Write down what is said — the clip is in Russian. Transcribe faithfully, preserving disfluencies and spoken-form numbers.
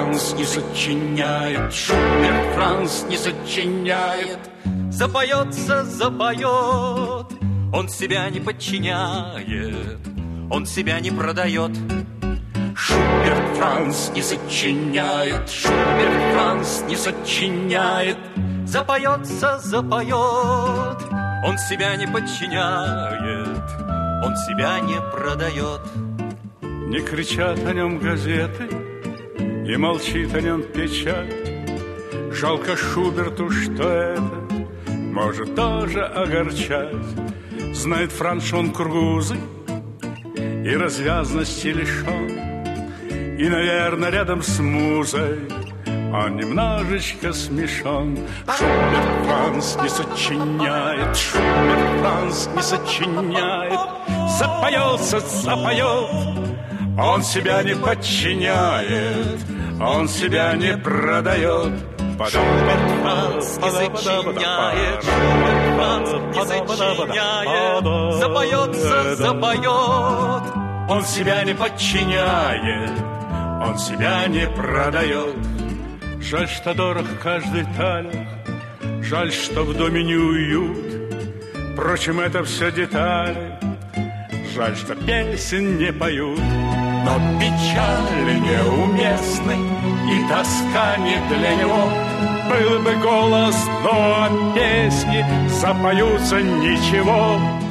Франц не сочиняет, Шуберт Франц не сочиняет. Запоется, запоет, он себя не подчиняет, он себя не продает. Шуберт Франц не сочиняет, Шуберт Франц не сочиняет. Запоется, запоет, он себя не подчиняет, он себя не продает. Не кричат о нем газеты, и молчит о нем печать. Жалко Шуберту, что это может тоже огорчать. Знает Франц, что он кургузый и развязности лишен, и, наверное, рядом с музой он немножечко смешон. Шуберт Франц не сочиняет, Шуберт Франц не сочиняет. Запоется, запоет, он себя не подчиняет, он себя не продает. Шуберт Франц не сочиняет, Шуберт Франц не сочиняет. Запоется, запоет, он себя не подчиняет, он себя не продает. Жаль, что дорог каждый талер, жаль, что в доме не уют. Впрочем, это все детали, жаль, что песен не поют. Но печали неуместны и тоска не для него. Был бы голос, но песни запоются ничего.